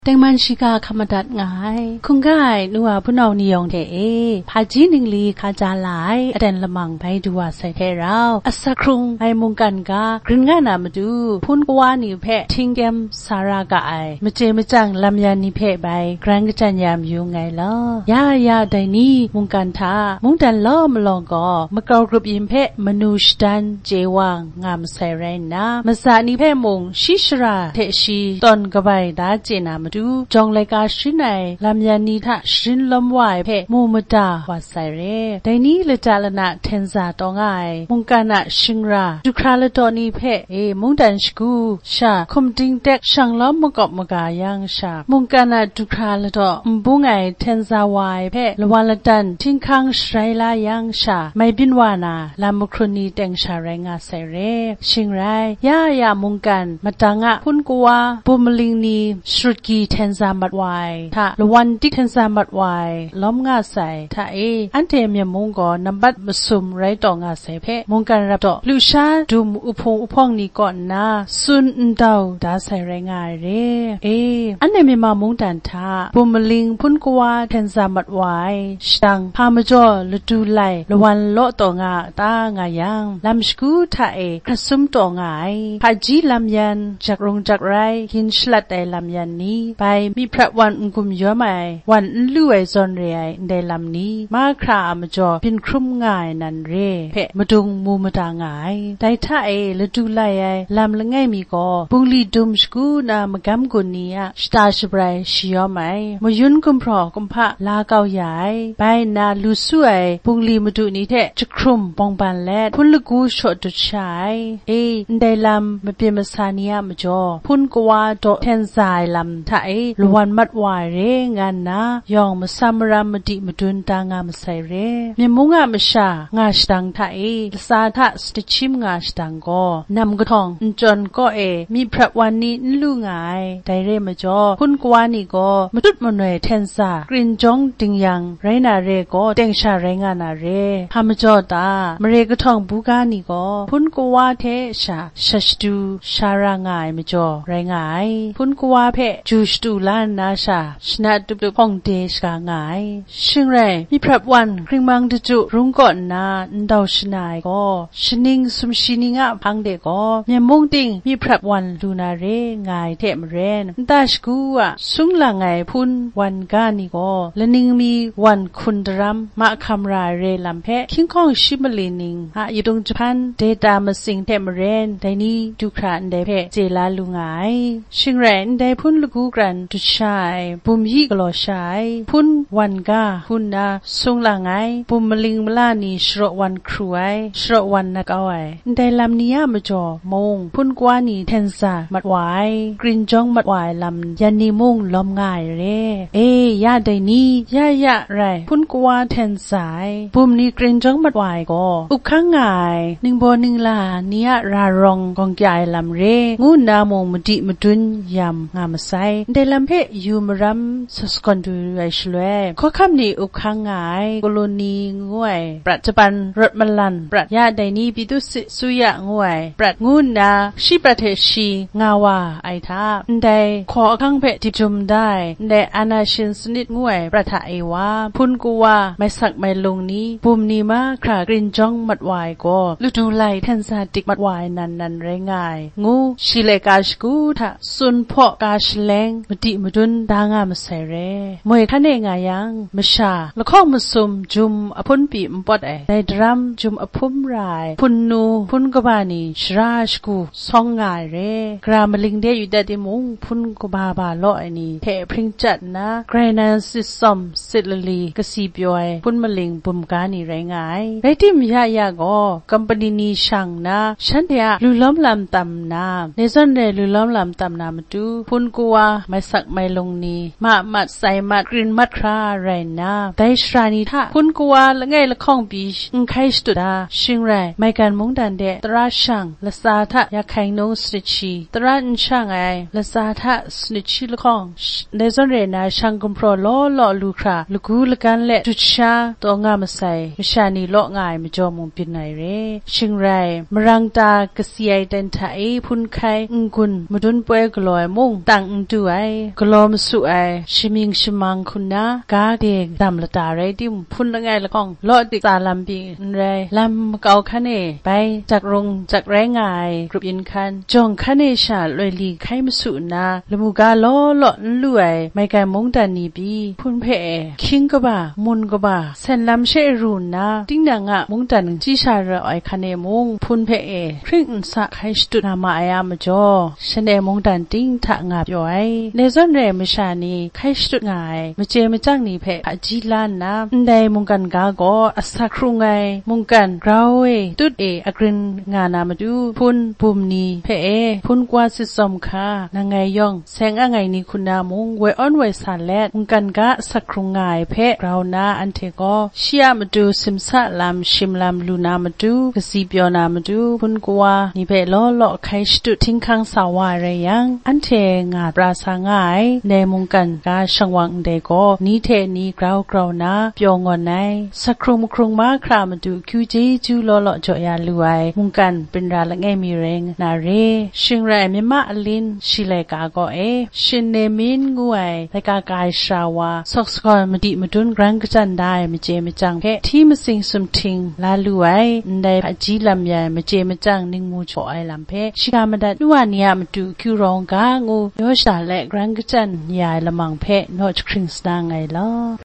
แต่มันชิกาขมดัดง่ายคงง่ายนัวผู้นาวนิยงเถพาจีนิงลีขาจาหลายอเดนละมังไปดูว่าใส่เทเราอัสครุงไอมุงกันกากริงง่ายนามาดูพุ่นกวานิเพะทิงเกมสารากาไอมเจมจังลำยานิเพะใบกรังกจันยามอยู่ไงล่ะยาไดนี้มุงกันท่ามุงดันล้อมลองก็มะกอกรุบยิมเพะมนุษย์ดันเจวังงามใส่ไรนะมาสานิเพะมุงชิชราเทชีตอนกบายดาเจนามาดูจงเลยกาชินไอลำยานีทะชินลมวายเพะมูมดาวัดใส่เร่แต่นี้ละจาลนะเทนซาตองไอมุงกันนะชิงราจุคราละตอนีเพะมุงดันสกูชาคมดิงเด็กช่างล้อมมกอบมกายังชามุงกันนะจุคราละตอบุงไอเทนซาวายเพะละวันละดันทิ้งข้างไสลายังชาไม่บินวานาลามครุนีเต็งชาแรงาใส่เร่ชิงไรยามุงกันมาตังะพุนกัวบุมลิงนีสรุกีเทนซามัดวายถ้าละวันดิเทนซามัดวายล้อมงาใส่ถ้าอันเทมยมุงก็นำบัดมาซุมไรต่องาใส่เพมุงกันรับต่อลูชาดุมอุพงนี้ก่อนนะซุนดาวดาใส่แรงายเร่อันเนมีมามุงดันท่าบุมลิงพุนกัวเทนซามัดวายชังพามจ่อละดูไลละวันโลต่องาตางายังลำสกูถ้ากระซุมต่องายพาจีลำยันจากรงจากไรหินฉลัดไอลำยันนี้ไปมีพระวันกุมเยอะไหมวันลู่ไอซอนเรไอในลำนี้มาครามาจ่อเป็นครุ่มง่ายนันเร่เพะมาดุงมูมาตางายได้ถ้าละดูไลไอลำละไงมีก็บุงลีดุมสกูนามากำกุนนี้สตาชบรายชิยอไหมมายุนกุมพรอกุมพะลาเกาใหญ่ไปนาลูสวยบุงลีมาดูนี้เทะจะครุ่มปองปันแลดพุ่นละกูชดดุชายได้ลำมาเปียมาซานียมาจ่อพุ่นกว่าโตเทนซายลำถ้าละวันมัดวายเรงานนะยองมาซัมรามดิมาดุนตางามใส่เร่มีมุงามชางาสตังถ้าสาทะสติชิมงาสตังก็นำกระทองจนก็มีพระวันนี้ลู่งายได้เร่มาจ่อพุ่นกว่านี่ก็มาตุดมาหน่วยเทนซากรินจงติงยังไรนาเรก็เต็งชาไรงานาเร่พามจ่อตามเรกระทองบุกานี่ก็พุ่นกว่าเทชาชัชดูชารางายมาจ่อไรงายพุ่นกว่าเพจูสตูลานนาชาชนะดุบพองเดชกางายชิงไรมีพระวันคริงมังดจุรุงก่อนนาดาวชนายก็ชนิงสุมชินิงะพังเดก็เมียมุงติงมีพระวันลูนาเรงายเทมเรนตาชกูสุงละไงพุนวันกานี่ก็และนิงมีวันคุณดรัมมาคำรายเรลำเพคิงคองชิมลีนิงอยู่ตรงจัพันเดตามาสิงเทมเรนไดนี้ดูครานเดเพเจลาลุงายชิงไรได้พุนลูกูกรันดุชายบุมยี่กลอชายพุนวันกาพุนนาสุงละไงบุมมลิงมลานีชรวันครูไอชรวันนักเอาไอได้ลำนี้มาจ่อมงพุนกว่านีเทนซามัดวายกรินจงมัดวายลำยันนีมงล้อมง่ายเร่ยาได้นี้ยาไรพุนกว่าเทนสายบุมนีกรินจงมัดวายก็อุกข้างง่ายหนึ่งบนหนึ่งลาเนียรารองกองใหญ่ลำเร่งูนามงมดิมดุนยำงามไซได้ลำเพยูมรัมสสกอนดูไอชลเวข้อคำนี้อุกข้างง่ายกโลนีงวยปรัจจุบันรถมลันปรัชญาใดนี้ปิดุสิสุยะงวยปรัชงูนาชิประเทชีงาวาไอทาได้ขอข้างเพติจุมได้ได้อนาชินสนิดงวยประทะเอวาพุนกูวาไม่สักไม่ลงนี้บุมนีมาครากรินจ้องมัดวายก็ฤดูไลเทนซาติกมัดวายนันไรงายงูชิเลกาชกูทะสุนพอกาชแลงมดิมดุนดางามใส่เร่มวยคะเนงายังมชาละข้องมสุมจุมอพุนปีมปอดในดรัมจุมอพุมรายพุนนูพุนกบานีชราชกูซองงายเร่กรามลิงเดอยู่แต่ดิมุงพุนกบาบาลอนี่เทพริงจัดนะไกรนันสิสอมสิลลีกสีบยอยพุนมลิงบุมกานี่ไรงายไรที่มยาก็กัมปนีนีช่างนะฉันเดียลุล้อมลำตำนาในส่วนเดลุล้อมลำตำนามาดูพุนกัวไม่สักไม่ลงนี้มามัดใส่มัดกรินมัดคราไรนะได้ชรานิท่าพุนกัวละไงละข้องบีใครสตุดาชิงไรไม่การมุงดันเดตราช่างละสาทะยาไข่นงสติชีตราช่างไอละสาทะสนิชีละข้องในส่วนเรนาช่างกุมพรล้อลูคราลูกูละกันเละจุดชาตัวงามใส่มชานีล้อง่ายมาจอมงปินไหนเรชิงไรมรังตากษีไอเดนทาพุนไข่กุนมาดุนป่วยกลอยมุงต่างดูไอกลมสุไอชิมิงชิมังคุณนะกาเด็กดำละตาเรที่พุ่นละไงละกองลอติตาลำปีไรลำเกาคันเอไปจากรงจากแรงไงกรุบยินคันจงคันเอชาลอยลีไข่มสุนะละมูกาล้อหล่อลวยไม่ไกมงดันนีบีพุ่นเพอคิงก็บ่ามุนก็บ่าเซนลำเชรูนนะติ้งนางะมงดันจีชาระไอคันเอมงพุ่นเพอครึ่งสักให้สตุนามาอายามจ่อฉันเอมงดันติ้งทะงาบย่อยในส่วนเรมชานีให้สตุงายมเจมจังนีเพอจีลานนะได้มงกันกาก็อัสครุงไงมงกันเราตุดอกรินงานามาดูพุ่นบุมนีเพอพุ่นกว่าสิสมคานางไงย่องแสงอ่างไงนี่คุณนามงไว้อ้อนไว้สารแลดมงกันกาสักครุงไงเพอเรานาอันเทก็เชียมาดูซิมซาลามชิมลามลูนามาดูกสีเปียวนามาดูพุ่นกว่านี่เพล้อเลาะไข่สตุทิ้งข้างสาวาเรียงอันเทงาปราสางายในมงกันกาช่างวังเดก็นี่เทนี่กราวนาเปียวงอนในสักครุงมาครามาดูคิวเจจูล้อเลาะจ่อยาลุไอมงกันเป็นราละไงมีเรงนาเรชิงไรเมมาอลินชิเลกาก็ชินเนมินงวยแต่กากายชาวาสอกสกอนมาดิมาดุนกรังกจันได้มาเจมาจังเพที่มาสิงสุมทิงลาลุไอได้พจีลำใหญ่มาเจมาจังนิงมูจ่อไอลำเพชิกามาดัดนัวเนียมาดูคิวรองกางูยอชาและกรังกจันยายละมังเพนอชคริงสดางไงล่ะ